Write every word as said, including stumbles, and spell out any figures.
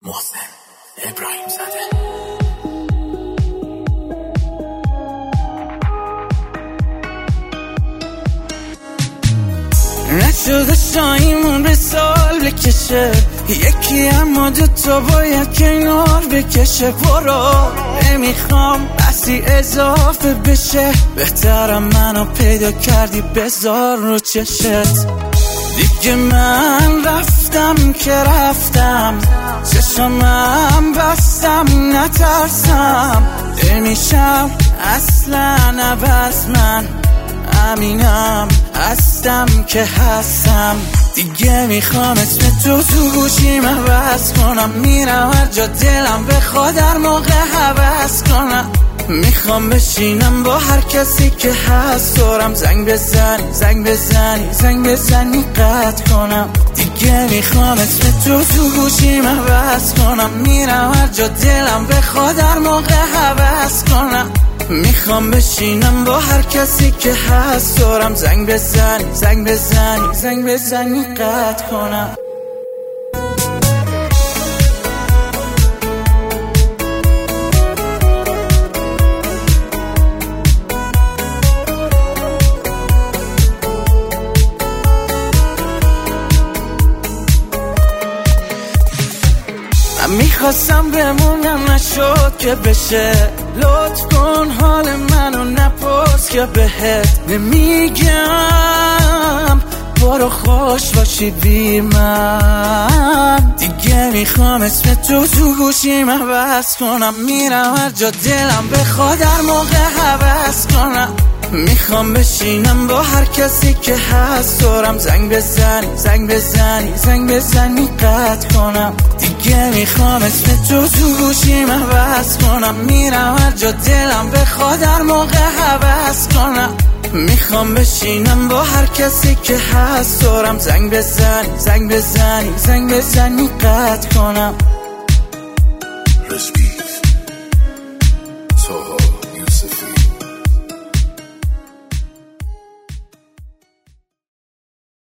محسن ابراهیم زاده. نشده شایمون به سال بکشه یکی، اما دوتا باید کنار بکشه. برو نمیخوام بسی اضافه بشه، بهترم منو پیدا کردی بذار رو چشت. دیگه من رفتم که رفتم، چشمم بستم نترسم. نمیشم اصلا عوض، من امینم هستم که هستم. دیگه میخوام اسم تو تو گوشیم عوض کنم، میرم هر جا دلم بخواد هر موقع حوض کنم. میخوام بشینم با هر کسی که هست دورم، زنگ بزنی زنگ بزنی زنگ بزنی قطع کنم. دیگه میخوام اسم تو تو گوشیم عوض کنم، میرم هر جا دلم بخواد هر موقع حوض کنم. میخوام بشینم با هر کسی که هست دورم، زنگ بزنی زنگ بزنی زنگ بزنی قطع کنم. من میخواستم بمونم نشد که بشه، لطف کن حال منو نپرس که بهت نمیگم. برو خوش باشی بی من. دیگه میخوام اسم تو تو گوشیم عوض کنم، میرم هر جا دلم بخواد هر موقع حوض کنم. میخوام بشینم با هر کسی که هست دورم، زنگ بزنی زنگ بزنی زنگ بزنی قطع کنم. دیگه میخوام اسم تو تو گوشیم عوض کنم، میرم هر جا دلم بخواد هر موقع حوض کنم. میخوام بشینم با هر کسی که هست دورم، زنگ بزنی زنگ بزنی زنگ بزنی قطع کنم. رسپیت سوها